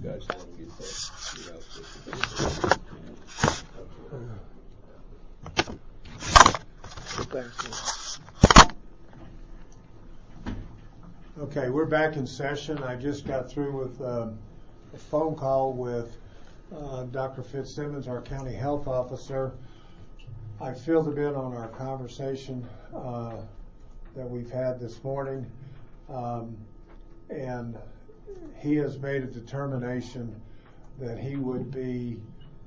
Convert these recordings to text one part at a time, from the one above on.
guys want to get that Okay, we're back in session. I just got through with a phone call with Dr. Fitzsimmons, our county health officer. I filled a bit on our conversation that we've had this morning, and he has made a determination that he would be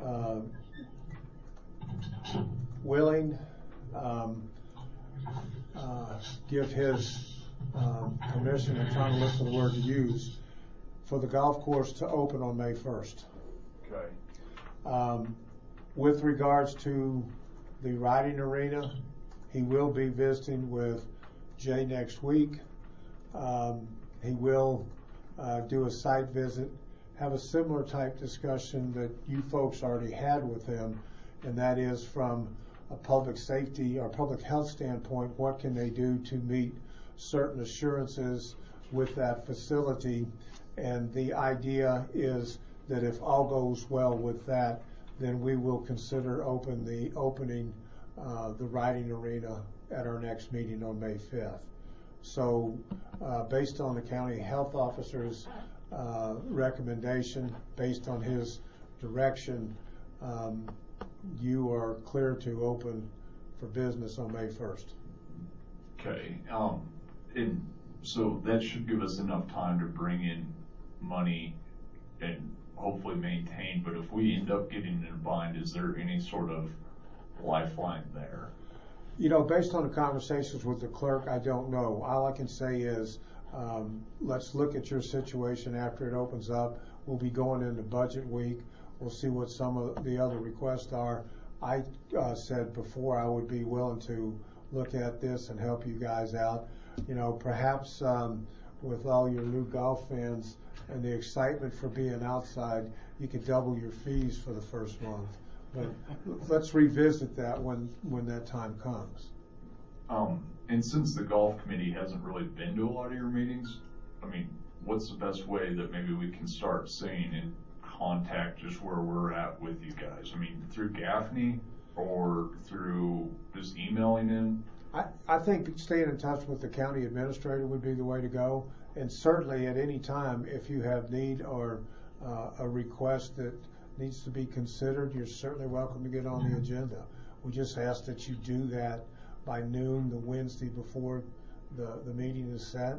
willing, give his permission, I'm trying to look for the word to use, for the golf course to open on May 1st. Okay. With regards to the riding arena, he will be visiting with Jay next week. He will do a site visit, have a similar type discussion that you folks already had with him, and that is from a public safety or public health standpoint, what can they do to meet certain assurances with that facility. And the idea is that if all goes well with that, then we will consider opening the riding arena at our next meeting on May 5th. So based on the county health officer's recommendation, based on his direction, you are clear to open for business on May 1st. Okay. And so that should give us enough time to bring in money and hopefully maintain. But if we end up getting in a bind, is there any sort of lifeline there? You know, based on the conversations with the clerk, I don't know. All I can say is let's look at your situation after it opens up. We'll be going into budget week. We'll see what some of the other requests are. I said before I would be willing to look at this and help you guys out. You know, perhaps with all your new golf fans and the excitement for being outside, you could double your fees for the first month. But let's revisit that when that time comes. And since the golf committee hasn't really been to a lot of your meetings, I mean, what's the best way that maybe we can start staying in contact just where we're at with you guys? I mean, through Gaffney or through just emailing in? I think staying in touch with the county administrator would be the way to go. And certainly at any time, if you have need or a request that needs to be considered, you're certainly welcome to get on the agenda. We just ask that you do that by noon the Wednesday before the meeting is set,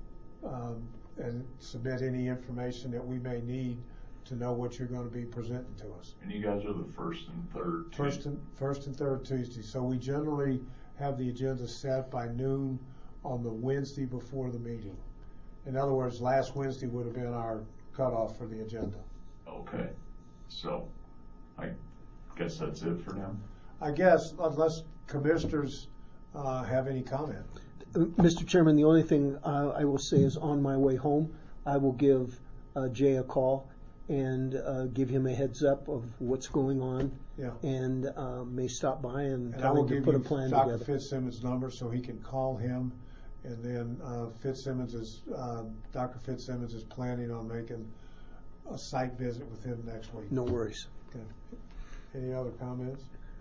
and submit any information that we may need to know what you're going to be presenting to us. And you guys are the first and third Tuesday? First and third Tuesday. So we generally have the agenda set by noon on the Wednesday before the meeting. In other words, last Wednesday would have been our cutoff for the agenda. Okay. So I guess that's it for now. I guess, unless commissioners have any comment. Mr. Chairman, the only thing I will say is on my way home, I will give Jay a call and give him a heads up of what's going on. Yeah. And may stop by and I will give put a you plan Dr. together. Fitzsimmons' number so he can call him, and then Dr. Fitzsimmons is planning on making a site visit with him next week. No worries. Okay. Any other comments?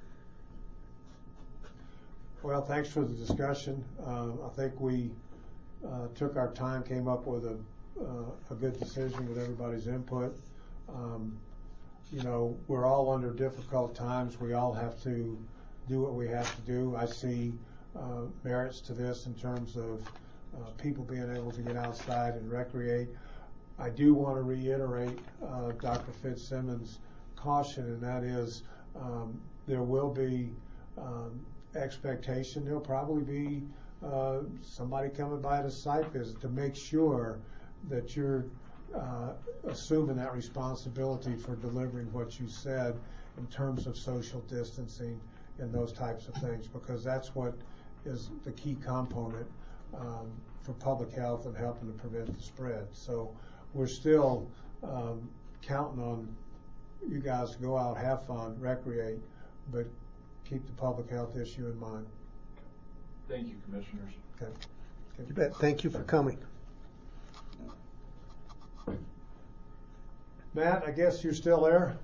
Well, thanks for the discussion. I think we took our time, came up with a good decision with everybody's input. You know, we're all under difficult times. We all have to do what we have to do. I see merits to this in terms of people being able to get outside and recreate. I do want to reiterate Dr. Fitzsimmons' caution, and that is there will be expectation. There'll probably be somebody coming by at a site visit to make sure that you're assuming that responsibility for delivering what you said in terms of social distancing and those types of things, because that's what is the key component for public health and helping to prevent the spread. So we're still counting on you guys to go out, have fun, recreate, but keep the public health issue in mind. Thank you, commissioners. Okay. You bet. Thank you for coming. Matt, I guess you're still there?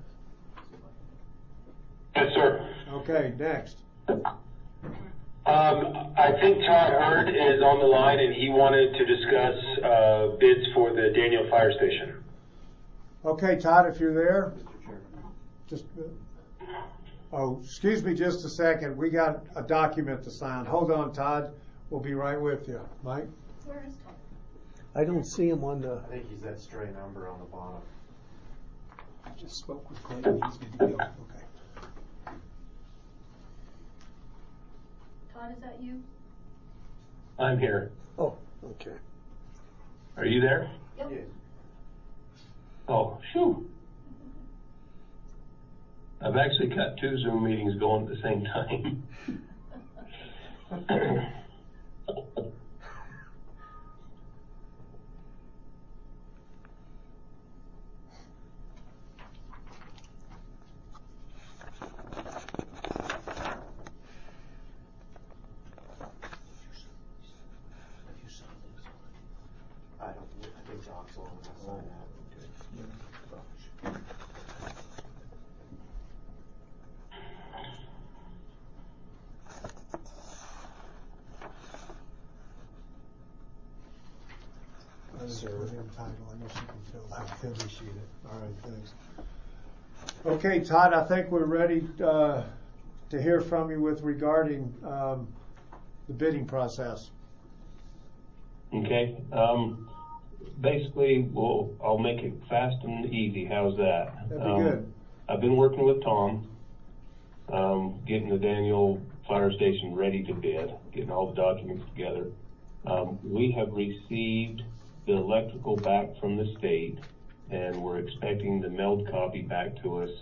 Yes, sir. Okay, next. I think Todd Hurd is on the line, and he wanted to discuss bids for the Daniel Fire Station. Okay, Todd, if you're there. Mr. Chairman. Just, excuse me just a second. We got a document to sign. Hold on, Todd. We'll be right with you. Mike? Where is Todd? I don't see him on the, I think he's that stray number on the bottom. I just spoke with Clayton. He's good to go. Okay. Todd, is that you? I'm here. oh, okay. Are you there? Yep. Yeah. Oh, shoo. I've actually got 2 Zoom meetings going at the same time. I think Doc's the one that signed that. Title. I know she can fill out. Appreciate it. All right, thanks. Okay, Todd, I think we're ready to hear from you with regarding the bidding process. Okay. Basically, I'll make it fast and easy. How's that? That'd be good. I've been working with Tom, getting the Daniel Fire Station ready to bid, getting all the documents together. We have received the electrical back from the state, and we're expecting the mailed copy back to us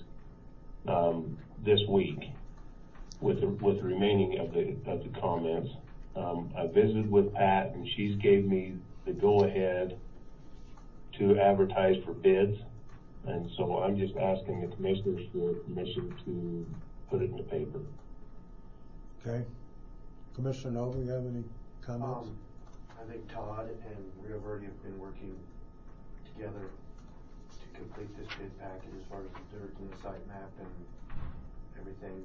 this week with the remaining of the comments. I visited with Pat, and she's gave me the go-ahead to advertise for bids, and so I'm just asking the commissioners for permission to put it in the paper. Okay. Commissioner Nova, you have any comments? I think Todd and Rio Verde have been working together to complete this bid package as far as the dirt and the site map and everything.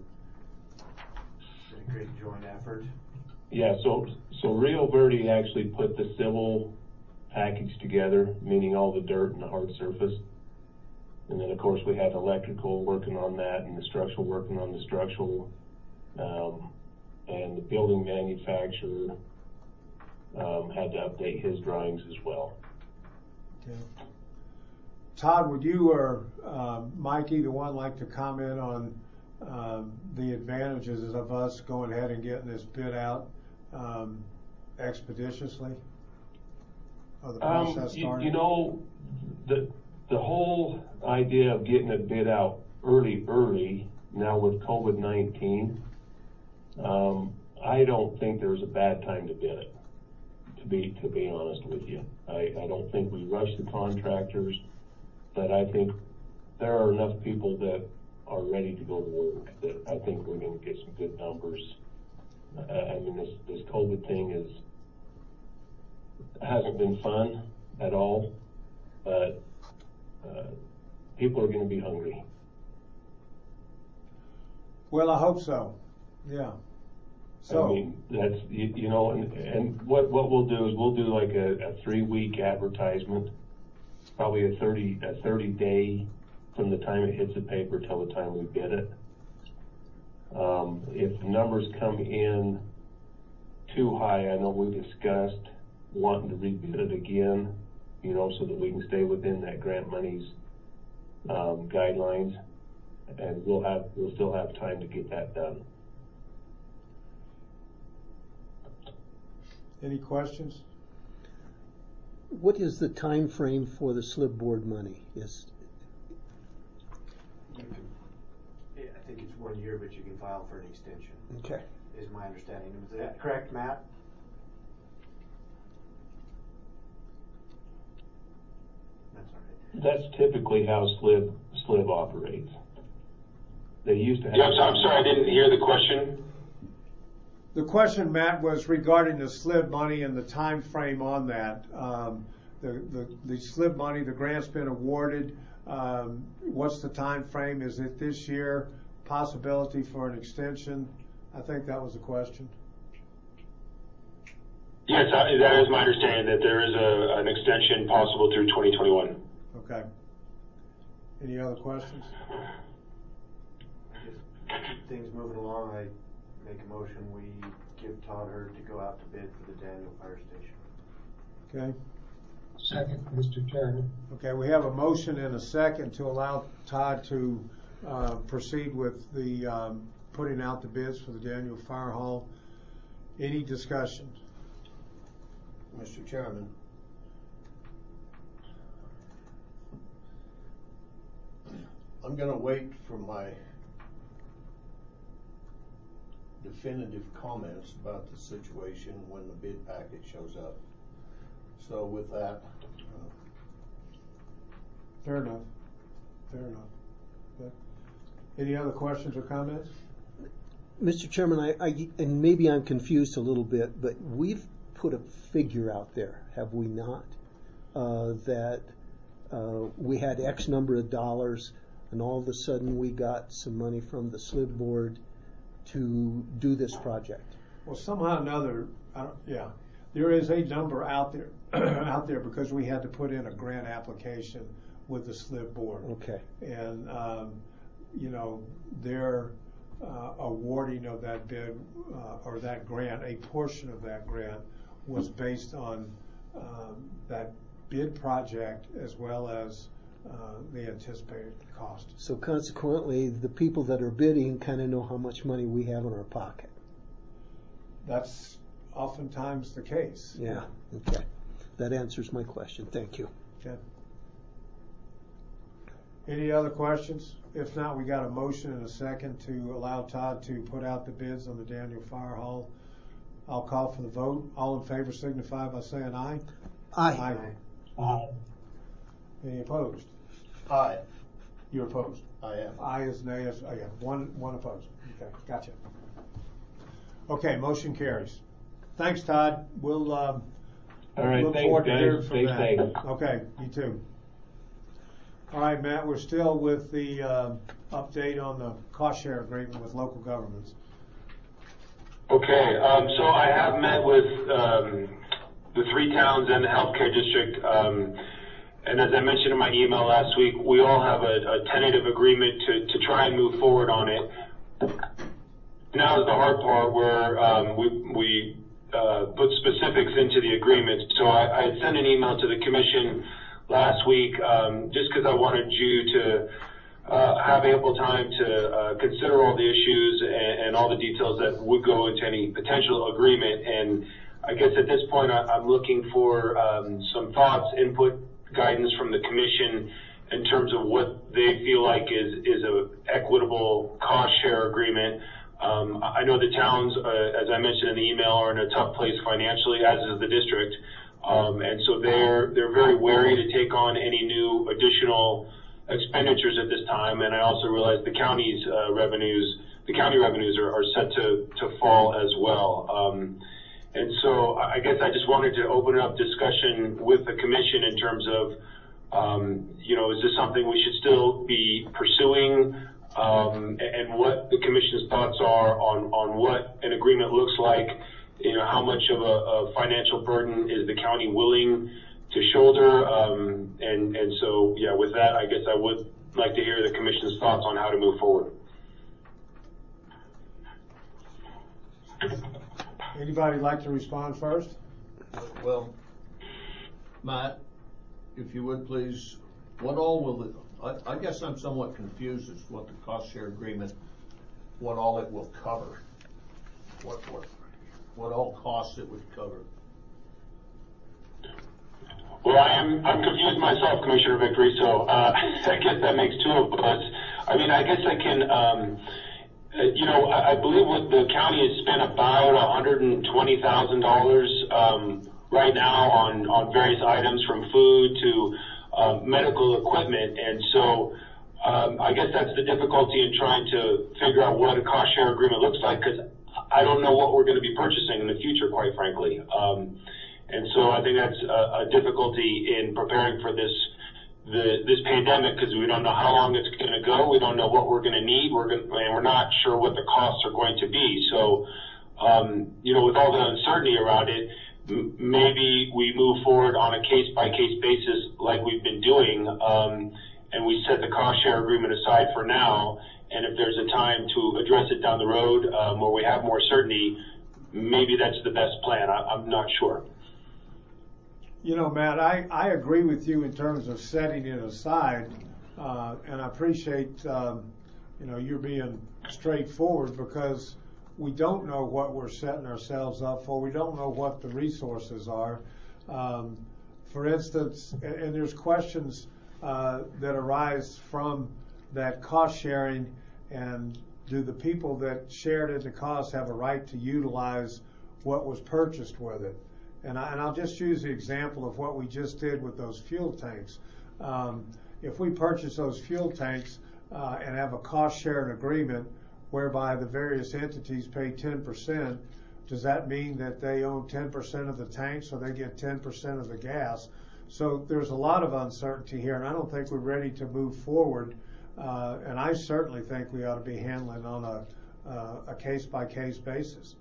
Been a great joint effort. Yeah, so Rio Verde actually put the civil package together, meaning all the dirt and the hard surface. And then, of course, we had electrical working on that and the structural working on the structural. And the building manufacturer had to update his drawings as well. Okay. Todd, would you or Mike, either one, like to comment on the advantages of us going ahead and getting this bid out expeditiously? Or the process started? You know, the whole idea of getting a bid out early, now with COVID-19, I don't think there's a bad time to bid it, to be honest with you. I don't think we rush the contractors, but I think there are enough people that are ready to go to work that I think we're going to get some good numbers. I mean, this COVID thing hasn't been fun at all, but people are going to be hungry. Well, I hope so. Yeah. So, I mean, that's, you know, and what we'll do is we'll do like a 3-week advertisement, probably a 30 day from the time it hits the paper till the time we bid it. If the numbers come in too high, I know we discussed wanting to rebid it again, you know, so that we can stay within that grant money's guidelines, and we'll still have time to get that done. any questions? What is the time frame for the slip board money? I think it's 1 year, but you can file for an extension, Okay. is my understanding. Is that correct, Matt? That's all right. That's typically how SLIB operates. They used to have. Yes, I'm sorry, I didn't hear the question. The question, Matt, was regarding the SLIB money and the time frame on that. the SLIB money, the grant's been awarded. What's the time frame? Is it this year? Possibility for an extension? I think that was the question. Yes, that is my understanding, that there is an extension possible through 2021. Okay. Any other questions? Just keep things moving along. I make a motion, we give Todd Hurd to go out to bid for the Daniel Fire Station. Okay. Second, Mr. Chairman. Okay, we have a motion and a second to allow Todd to proceed with the putting out the bids for the Daniel Fire Hall. Any discussion? Mr. Chairman. I'm going to wait for my definitive comments about the situation when the bid packet shows up. So with that, Fair enough. Fair enough. Okay. Any other questions or comments? Mr. Chairman, and maybe I'm confused a little bit, but we've put a figure out there, have we not? That we had X number of dollars, and all of a sudden we got some money from the SLIB board to do this project. Well, somehow or another, there is a number out there because we had to put in a grant application with the SLIB board. Okay. And, their awarding of that bid or that grant, a portion of that grant was based on that bid project as well as the anticipated cost. So consequently, the people that are bidding kind of know how much money we have in our pocket. That's oftentimes the case. Yeah. Okay. That answers my question. Thank you. Okay. Any other questions? If not, we got a motion and a second to allow Todd to put out the bids on the Daniel Fire Hall. I'll call for the vote. All in favor signify by saying aye. Aye. aye. Any opposed? Aye. You're opposed? I am. Aye is nay. One opposed. Okay, gotcha. Okay, motion carries. Thanks, Todd. We'll All right, look thanks, forward to guys. hearing from Stay that. safe. Okay, you too. All right, Matt, we're still with the update on the cost share agreement with local governments. Okay, so I have met with the 3 towns and the healthcare district, and as I mentioned in my email last week, we all have a tentative agreement to try and move forward on it. Now is the hard part where we put specifics into the agreement. So I had sent an email to the commission last week just because I wanted you to have ample time to consider all the issues and all the details that would go into any potential agreement. And I guess at this point I'm looking for some thoughts, input, guidance from the commission in terms of what they feel like is a equitable cost share agreement. I know the towns, as I mentioned in the email, are in a tough place financially, as is the district. And so they're very wary to take on any new additional expenditures at this time. And I also realize the county revenues are set to fall as well. And so I guess I just wanted to open up discussion with the commission in terms of, is this something we should still be pursuing? And what the commission's thoughts are on what an agreement looks like. How much of a financial burden is the county willing to shoulder? And so, with that, I guess I would like to hear the commission's thoughts on how to move forward. Anybody like to respond first? Well, Matt, if you would please, what all will I guess I'm somewhat confused as to what the cost share agreement, what all it will cover. What all costs it would cover. Well, I'm confused myself, Commissioner Vickery, so I guess that makes 2 of us. I mean, I guess I can, I believe what the county has spent about $120,000 right now on various items from food to medical equipment. And so I guess that's the difficulty in trying to figure out what a cost share agreement looks like, because I don't know what we're going to be purchasing in the future, quite frankly. And so I think that's a difficulty in preparing for this pandemic, because we don't know how long it's going to go. We don't know what we're going to need. And we're not sure what the costs are going to be. So, with all the uncertainty around it, maybe we move forward on a case-by-case basis like we've been doing, and we set the cost share agreement aside for now. And if there's a time to address it down the road where we have more certainty, maybe that's the best plan. I'm not sure. Matt, I agree with you in terms of setting it aside, and I appreciate, you're being straightforward, because we don't know what we're setting ourselves up for. We don't know what the resources are. For instance, and there's questions that arise from that cost sharing, and do the people that shared in the cost have a right to utilize what was purchased with it? And I'll just use the example of what we just did with those fuel tanks. If we purchase those fuel tanks and have a cost sharing agreement whereby the various entities pay 10%, does that mean that they own 10% of the tanks, so they get 10% of the gas? So there's a lot of uncertainty here, and I don't think we're ready to move forward. And I certainly think we ought to be handling on a case-by-case basis.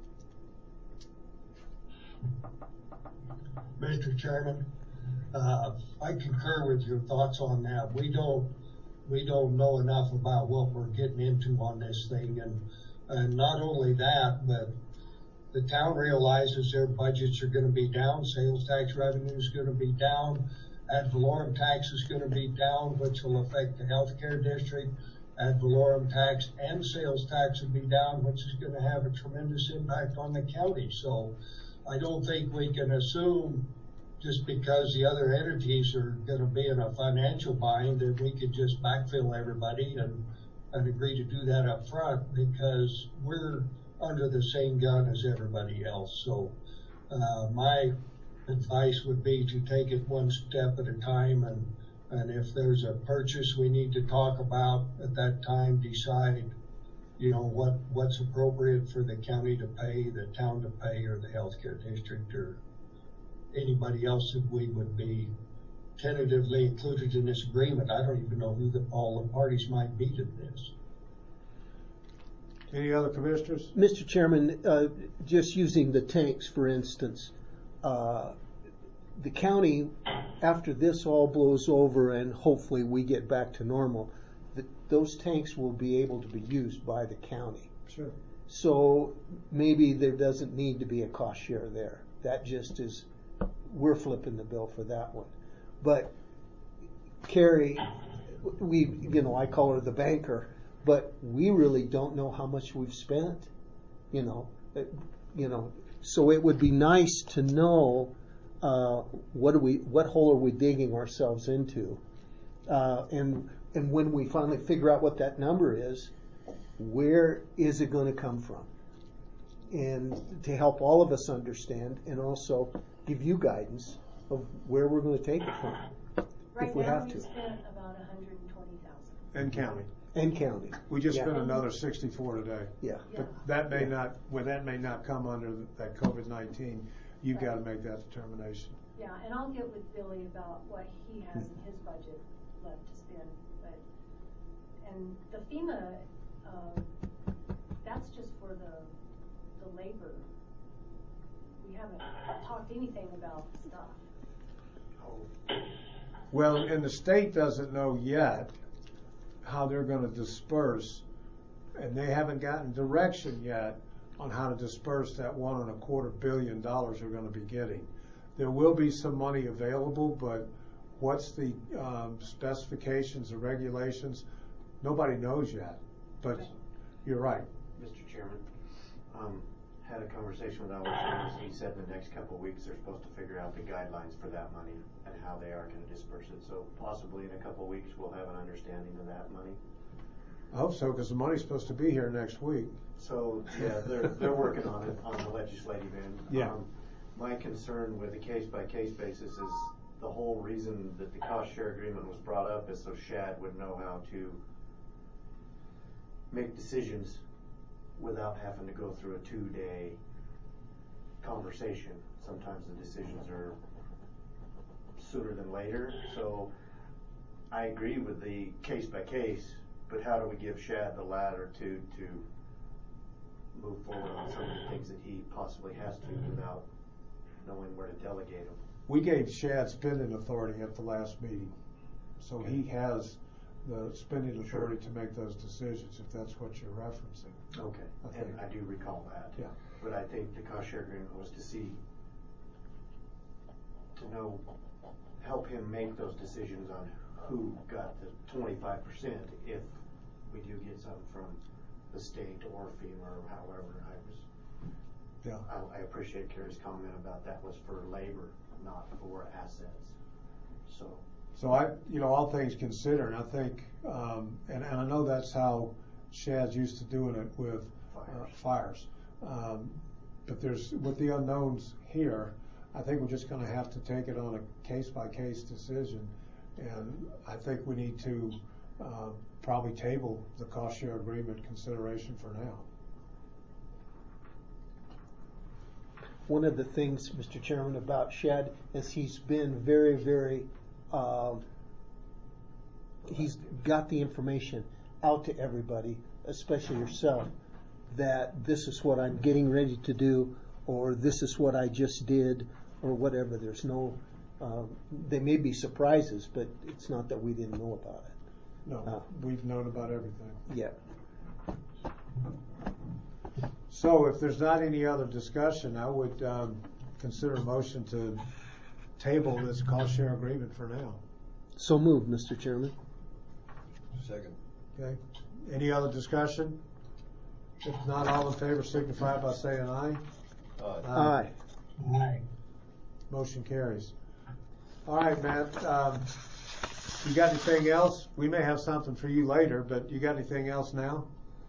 Mr. Chairman, I concur with your thoughts on that. We don't know enough about what we're getting into on this thing, and not only that, but the town realizes their budgets are going to be down. Sales tax revenue is going to be down. Ad valorem tax is going to be down, which will affect the healthcare district. Ad valorem tax and sales tax will be down, which is going to have a tremendous impact on the county. So I don't think we can assume, just because the other entities are going to be in a financial bind, that we could just backfill everybody and agree to do that up front, because we're under the same gun as everybody else. So my advice would be to take it one step at a time, and if there's a purchase we need to talk about at that time, decide what's appropriate for the county to pay, the town to pay, or the healthcare district, or anybody else that we would be tentatively included in this agreement. I don't even know who all the parties might be to this. Any other commissioners? Mr. Chairman, just using the tanks, for instance, the county, after this all blows over and hopefully we get back to normal, those tanks will be able to be used by the county. Sure. So maybe there doesn't need to be a cost share there. That just is, we're flipping the bill for that one. But Carrie, I call her the banker, but we really don't know how much we've spent, so it would be nice to know what hole are we digging ourselves into, and when we finally figure out what that number is, where is it going to come from, and to help all of us understand, and also give you guidance of where we're going to take it from. Right if we now have we to. spent about $120,000. And county. And county. We just spent another 64 today. Yeah. But that may not come under that COVID-19. You've got to make that determination. Yeah, and I'll get with Billy about what he has in his budget left to spend. And the FEMA, that's just for the labor. We haven't talked anything about stuff. Well, and the state doesn't know yet how they're going to disperse, and they haven't gotten direction yet on how to disperse that $1.25 billion we're going to be getting. There will be some money available, but what's the specifications or regulations? Nobody knows yet. But you're right. Mr. Chairman, had a conversation with Albert Chambers. He said in the next couple of weeks they're supposed to figure out the guidelines for that money and how they are going to disperse it. So possibly in a couple of weeks we'll have an understanding of that money. I hope so, because the money's supposed to be here next week. So yeah, they're working on it on the legislative end. Yeah. My concern with the case-by-case basis is the whole reason that the cost share agreement was brought up is so Shad would know how to make decisions without having to go through a 2-day conversation. Sometimes the decisions are sooner than later, so I agree with the case by case, but how do we give Shad the latitude to move forward on some of the things that he possibly has to without knowing where to delegate them? We gave Shad spending authority at the last meeting, so he has the spending authority to make those decisions, if that's what you're referencing. Okay, and I do recall that. Yeah. But I think the cost share agreement was to know, help him make those decisions on who got the 25% if we do get some from the state or FEMA or however. I appreciate Kerry's comment about that was for labor, not for assets. So I, all things considered, I think, and I know that's how Shad's used to doing it with fires. But with the unknowns here, I think we're just going to have to take it on a case-by-case decision, and I think we need to probably table the cost share agreement consideration for now. One of the things, Mr. Chairman, about Shad is he's been very, very, he's got the information out to everybody, especially yourself, that this is what I'm getting ready to do, or this is what I just did, or whatever. There's no, they may be surprises, but it's not that we didn't know about it. No, we've known about everything. Yeah. So if there's not any other discussion, I would consider a motion to table this cost share agreement for now. So moved, Mr. Chairman. Second. Okay. Any other discussion? If not, all in favor signify by saying aye. Aye. Aye. Motion carries. All right, Matt. You got anything else? We may have something for you later, but you got anything else now?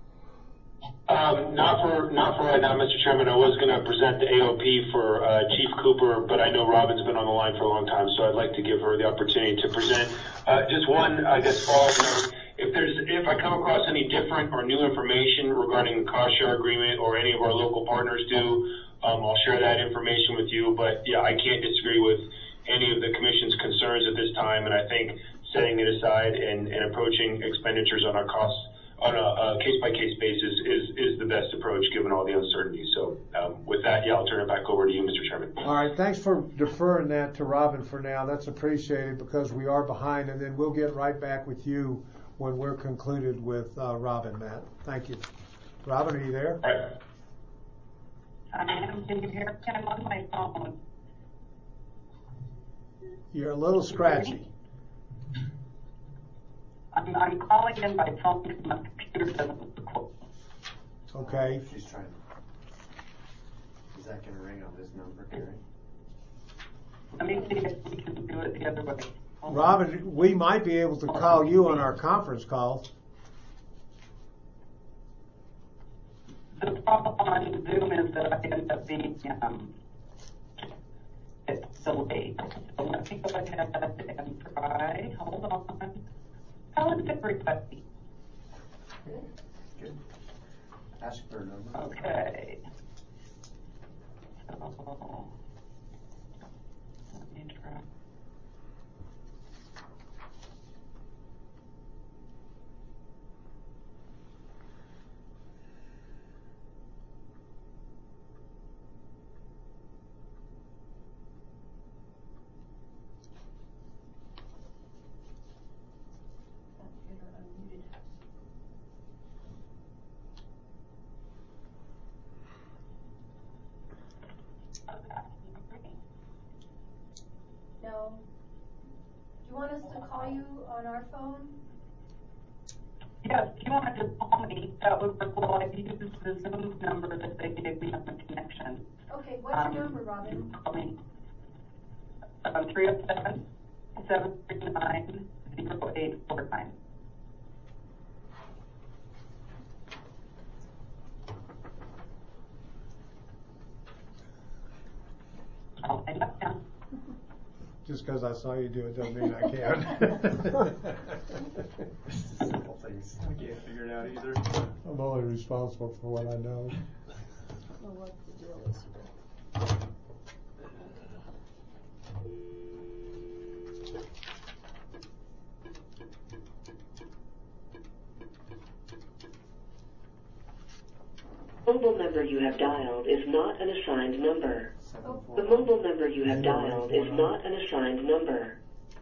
Not for right now, Mr. Chairman. I was going to present the AOP for Chief Cooper, but I know Robin's been on the line for a long time, so I'd like to give her the opportunity to present. Just one, I guess, follow-up note. If I come across any different or new information regarding the cost share agreement or any of our local partners do, I'll share that information with you. But yeah, I can't disagree with any of the Commission's concerns at this time, and I think setting it aside and approaching expenditures on our costs on a case-by-case basis is the best approach given all the uncertainty. So with that, I'll turn it back over to you, Mr. Chairman. All right, thanks for deferring that to Robin for now. That's appreciated because we are behind, and then we'll get right back with you when we're concluded with Robin, Matt. Thank you. Robin, are you there? All right. I am here. I'm on my phone. You're a little scratchy. I'm calling in by phone because my computer doesn't work. Okay. She's trying. Is that going to ring on this number, Gary? Let me see if we can do it the other way. Robin, we might be able to call you on our conference call. The problem on Zoom is that I end up being it's delayed. So let me go ahead and try. Hold on. How is everybody? Good. Ask for a number. Okay. So let me try. No. Do you want us to call you on our phone? Yes, if you wanted to call me, that would work well. I've used the Zoom number that they gave me on the connection. Okay, what's your number, Robin? Call me 307-739-0849. I'll hang up now. Just because I saw you do it doesn't mean I can. Simple things. I can't figure it out either. I'm only responsible for what I know. Well, what the deal is here. mobile number you have dialed is not an assigned number. The mobile number you have dialed is not an assigned number.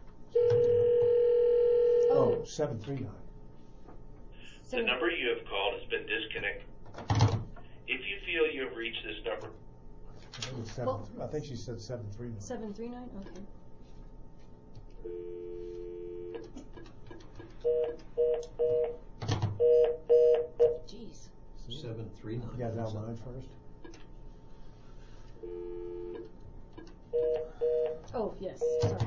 Oh, 739. The number you have called has been disconnected. If you feel you have reached this number, I think she said 739. 739? Okay. Jeez. 739. You got that line first? Oh, yes. Sorry.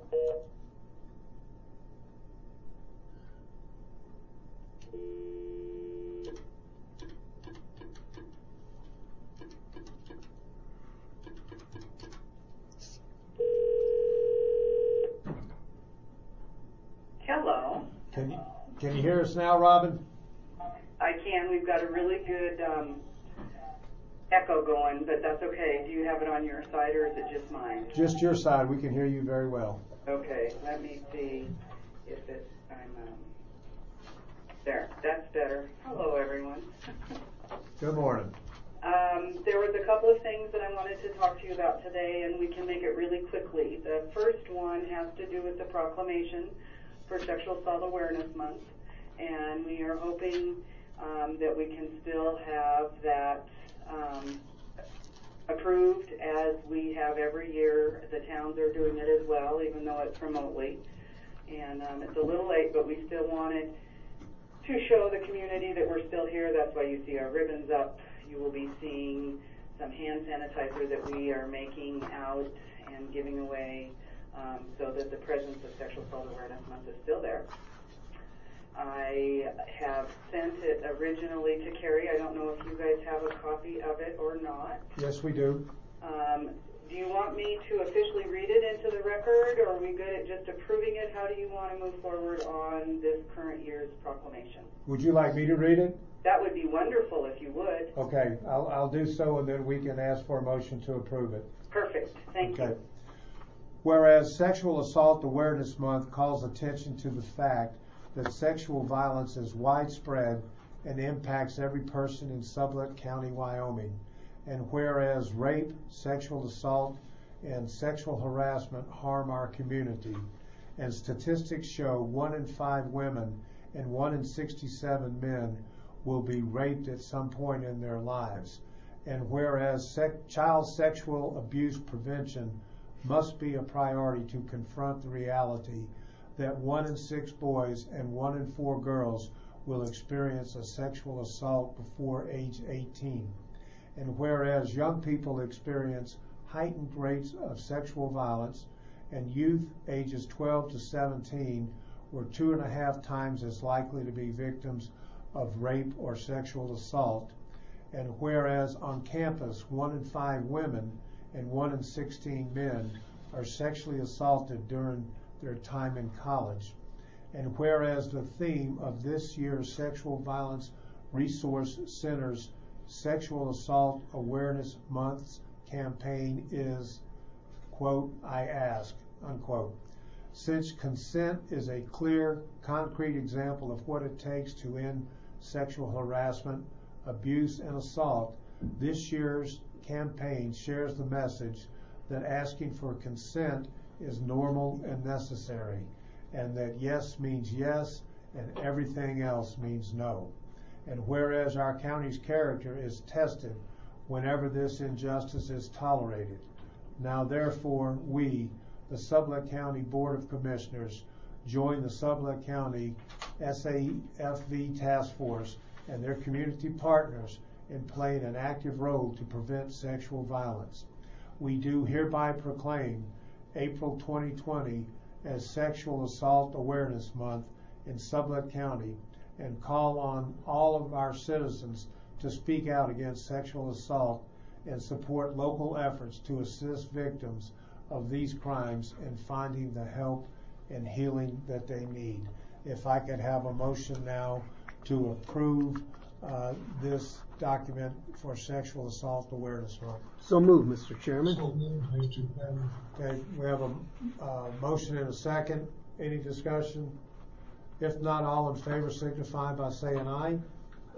Hello. Can you hear us now, Robin? I can. We've got a really good echo going, but that's okay. Do you have it on your side or is it just mine? Just your side. We can hear you very well. Okay. Let me see if it's. There. That's better. Hello, everyone. Good morning. There was a couple of things that I wanted to talk to you about today, and we can make it really quickly. The first one has to do with the proclamation for Sexual Assault Awareness Month, and we are hoping that we can still have that approved as we have every year. The towns are doing it as well, even though it's remotely. And it's a little late, but we still wanted to show the community that we're still here. That's why you see our ribbons up. You will be seeing some hand sanitizer that we are making out and giving away so that the presence of Sexual Assault Awareness Month is still there. I have sent it originally to Carrie. I don't know if you guys have a copy of it or not. Yes, we do. Do you want me to officially read it into the record, or are we good at just approving it? How do you want to move forward on this current year's proclamation? Would you like me to read it? That would be wonderful if you would. Okay, I'll do so, and then we can ask for a motion to approve it. Perfect. Thank you. Whereas Sexual Assault Awareness Month calls attention to the fact that sexual violence is widespread and impacts every person in Sublette County, Wyoming. And whereas rape, sexual assault, and sexual harassment harm our community, and statistics show 1 in 5 women and 1 in 67 men will be raped at some point in their lives. And whereas child sexual abuse prevention must be a priority to confront the reality that 1 in 6 boys and 1 in 4 girls will experience a sexual assault before age 18. And whereas young people experience heightened rates of sexual violence, and youth ages 12 to 17 were 2.5 times as likely to be victims of rape or sexual assault, and whereas on campus 1 in 5 women and 1 in 16 men are sexually assaulted during their time in college, and whereas the theme of this year's Sexual Violence Resource Center's Sexual Assault Awareness Month's campaign is, quote, I ask, unquote. Since consent is a clear, concrete example of what it takes to end sexual harassment, abuse, and assault, this year's campaign shares the message that asking for consent is normal and necessary, and that yes means yes and everything else means no. And whereas our county's character is tested whenever this injustice is tolerated, now therefore we, the Sublette County Board of Commissioners, join the Sublette County SAFV Task Force and their community partners in playing an active role to prevent sexual violence. We do hereby proclaim April 2020 as Sexual Assault Awareness Month in Sublette County and call on all of our citizens to speak out against sexual assault and support local efforts to assist victims of these crimes in finding the help and healing that they need. If I could have a motion now to approve this document for Sexual Assault Awareness Month. So moved, Mr. Chairman. So moved, Mr. Chairman. Okay, we have a motion and a second. Any discussion? If not, all in favor signify by saying aye.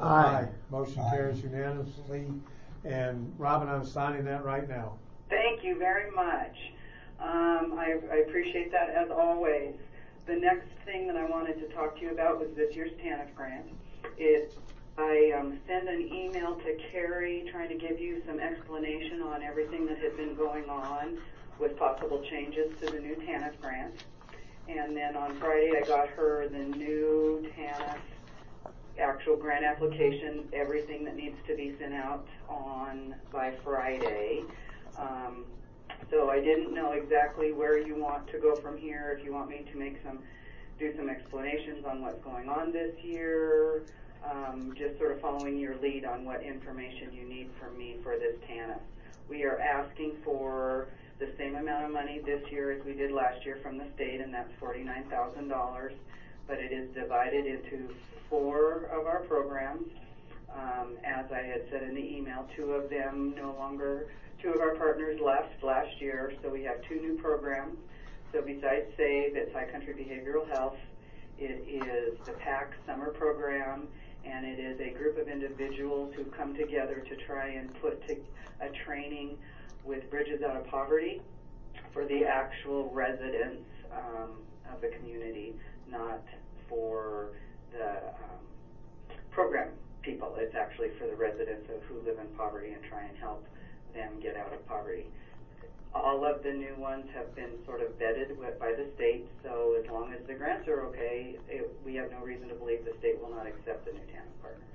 Aye. Motion carries unanimously. And Robin, I'm signing that right now. Thank you very much. I appreciate that as always. The next thing that I wanted to talk to you about was this year's TANF grant. I sent an email to Carrie trying to give you some explanation on everything that had been going on with possible changes to the new TANF grant. And then on Friday I got her the new TANF actual grant application, everything that needs to be sent out by Friday. So I didn't know exactly where you want to go from here, if you want me to do some explanations on what's going on this year, just sort of following your lead on what information you need from me for this TANF. We are asking for the same amount of money this year as we did last year from the state, and that's $49,000, but it is divided into 4 of our programs. As I had said in the email, 2 of our partners left last year, so we have 2 new programs. So besides SAVE, it's High Country Behavioral Health, it is the PAC summer program, and it is a group of individuals who come together to try and put a training with Bridges Out of Poverty for the actual residents of the community, not for the program people. It's actually for the residents who live in poverty and try and help them get out of poverty. All of the new ones have been sort of vetted by the state, so as long as the grants are okay, we have no reason to believe the state will not accept the new TANF partners.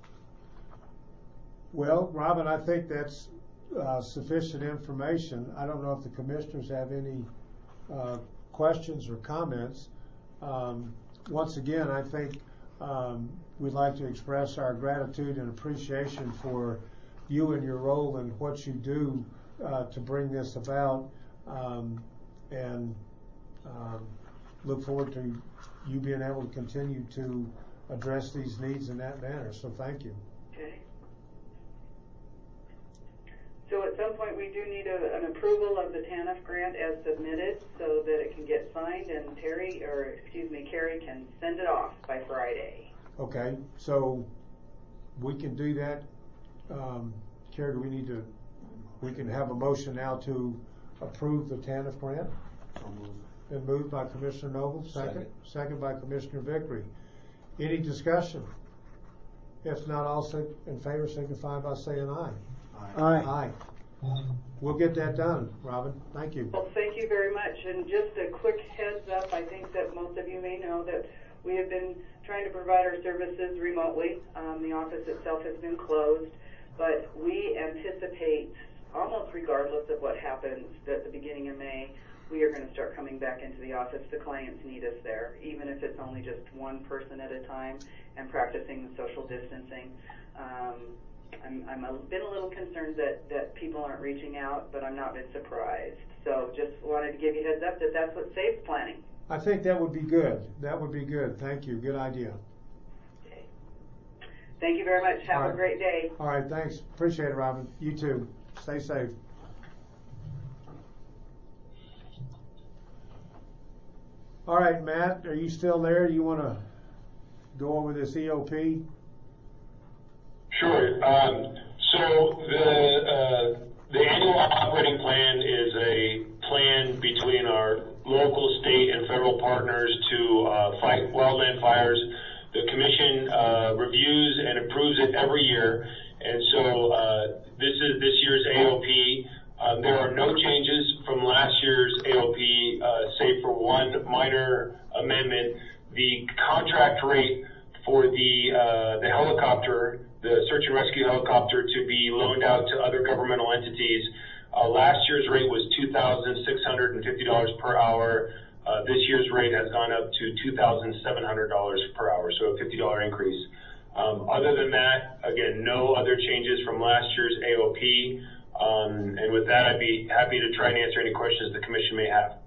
Well, Robin, I think that's sufficient information. I don't know if the commissioners have any questions or comments. Once again, I think we'd like to express our gratitude and appreciation for you and your role and what you do to bring this about, and look forward to you being able to continue to address these needs in that manner. So thank you. Okay. So at some point we do need an approval of the TANF grant as submitted so that it can get signed, and Carrie can send it off by Friday. Okay, so we can do that. Carrie, we can have a motion now to approve the TANF grant? Been moved by Commissioner Noble, second by Commissioner Vickery. Any discussion? If not, all in favor signify by saying aye. Aye. Aye. We'll get that done, Robin. Thank you. Well, thank you very much. And just a quick heads up, I think that most of you may know that we have been trying to provide our services remotely. The office itself has been closed, but we anticipate, almost regardless of what happens at the beginning of May, we are going to start coming back into the office. The clients need us there, even if it's only just one person at a time, and practicing the social distancing. I'm been a little concerned that people aren't reaching out, but I'm not been surprised. So just wanted to give you a heads up that that's what SAVE's planning. I think that would be good. That would be good. Thank you. Good idea. Okay. Thank you very much. Have a great day. All right. Thanks. Appreciate it, Robin. You too. Stay safe. All right, Matt, are you still there? Do you want to go over this EOP? Sure. So the annual operating plan is a plan between our local, state, and federal partners to fight wildland fires. The commission reviews and approves it every year, and so this is this year's AOP. There are no changes from last year's AOP, save for one minor amendment. The contract rate for the helicopter, the search and rescue helicopter, to be loaned out to other governmental entities. Last year's rate was $2,650 per hour. This year's rate has gone up to $2,700 per hour, so a $50 increase. Other than that, again, no other changes from last year's AOP. And with that, I'd be happy to try and answer any questions the commission may have.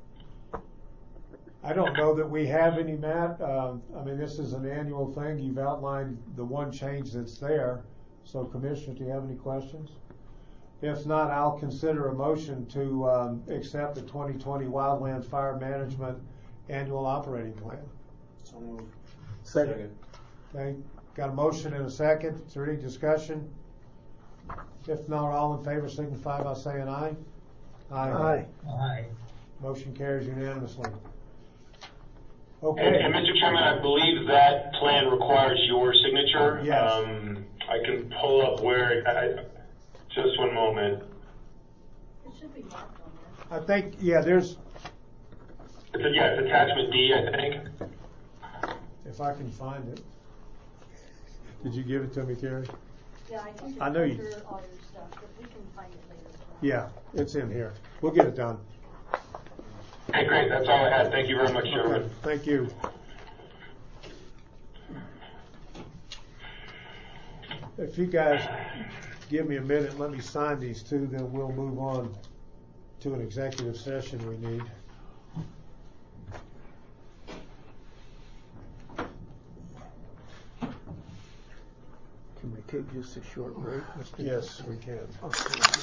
I don't know that we have any, Matt. I mean, this is an annual thing. You've outlined the one change that's there. So, Commissioner, do you have any questions? If not, I'll consider a motion to accept the 2020 Wildland Fire Management Annual Operating Plan. So moved. Second. Okay. Got a motion and a second. Is there any discussion? If not, all in favor signify by saying aye. Aye. Aye. Motion carries unanimously. Okay. And Mr. Chairman, I believe that plan requires your signature. Yes. I can pull up where, just one moment. It should be marked on there. I think, yeah, there's, It's attachment D, I think. if I can find it. Did you give it to me, Terry? Yeah, I think it's I know you- under all your stuff, but we can find it later as well. Yeah, it's in here. We'll get it done. Okay, great. That's all I had. Thank you very much, gentlemen. Okay, thank you. If you guys give me a minute, and let me sign these two, then we'll move on to an executive session we need. Can we take just a short break, Mr. Yes, we can. Okay.